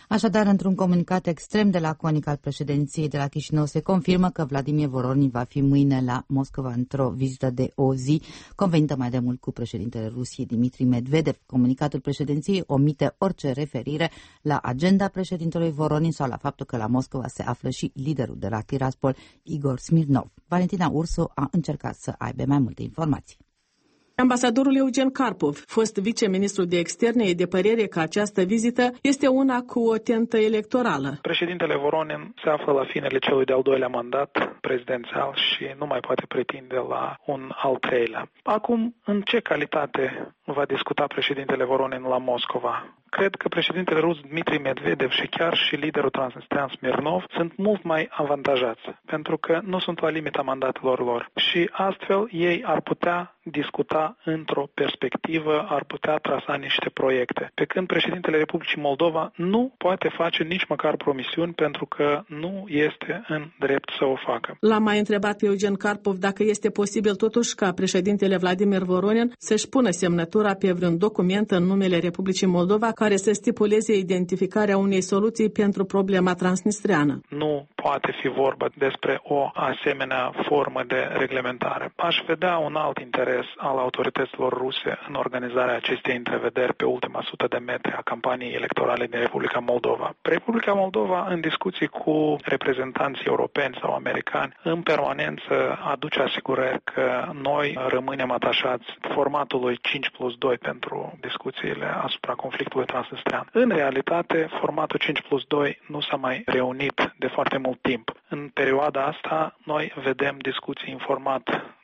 Așadar, într-un comunicat extrem de laconic al președinției de la Chișinău, se confirmă că Vladimir Voronin va fi mâine la Moscova într-o vizită de o zi, convenită mai de mult cu președintele Rusiei Dmitri Medvedev. Comunicatul președinției omite orice referire la agenda președintelui Voronin sau la faptul că la Moscova se află și liderul de la Tiraspol, Igor Smirnov. Valentina Ursu a încercat să aibă mai multe informații. Ambasadorul Eugen Karpov, fost viceministru de externe, e de părere că această vizită este una cu o tentă electorală. Președintele Voronin se află la finele celui de-al doilea mandat prezidențial și nu mai poate pretinde la un al treilea. Acum, în ce calitate va discuta președintele Voronin la Moscova? Cred că președintele rus Dmitri Medvedev și chiar și liderul transnistrean Smirnov sunt mult mai avantajați, pentru că nu sunt la limita mandatelor lor și astfel ei ar putea discuta într-o perspectivă, ar putea trasa niște proiecte. Pe când președintele Republicii Moldova nu poate face nici măcar promisiuni pentru că nu este în drept să o facă. L-am mai întrebat pe Eugen Karpov dacă este posibil totuși ca președintele Vladimir Voronin să-și pună semnătura pe vreun document în numele Republicii Moldova care să stipuleze identificarea unei soluții pentru problema transnistreană. Nu poate fi vorba despre o asemenea formă de reglementare. Aș vedea un alt interes al autorităților ruse în organizarea acestei întrevederi pe ultima 100 de metri a campaniei electorale din Republica Moldova. Republica Moldova, în discuții cu reprezentanții europeni sau americani, în permanență aduce asigurări că noi rămânem atașați formatului 5+2 pentru discuțiile asupra conflictului transnistrean. În realitate, formatul 5+2 nu s-a mai reunit de foarte mult timp. În perioada asta, noi vedem discuții în format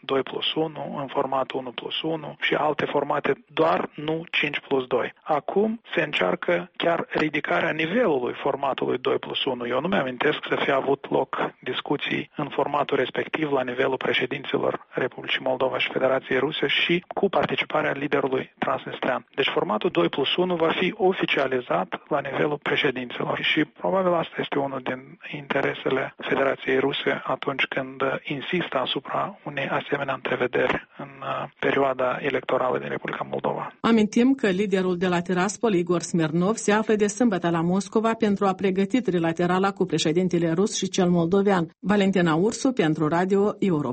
2+1, în formatul 1+1 și alte formate, doar nu 5+2. Acum se încearcă chiar ridicarea nivelului formatului 2+1. Eu nu mi-amintesc să fie avut loc discuții în formatul respectiv la nivelul președinților Republicii Moldova și Federației Ruse și cu participarea liderului transnistrean. Deci formatul 2+1 va fi oficializat la nivelul președinților și probabil asta este unul din interesele Federației Ruse atunci când insistă asupra unei asemenea întrevederi în perioada electorală din Republica Moldova. Amintim că liderul de la Tiraspol, Igor Smirnov, se află de sâmbătă la Moscova pentru a pregăti trilaterala cu președintele rus și cel moldovean. Valentina Ursu pentru Radio Europa.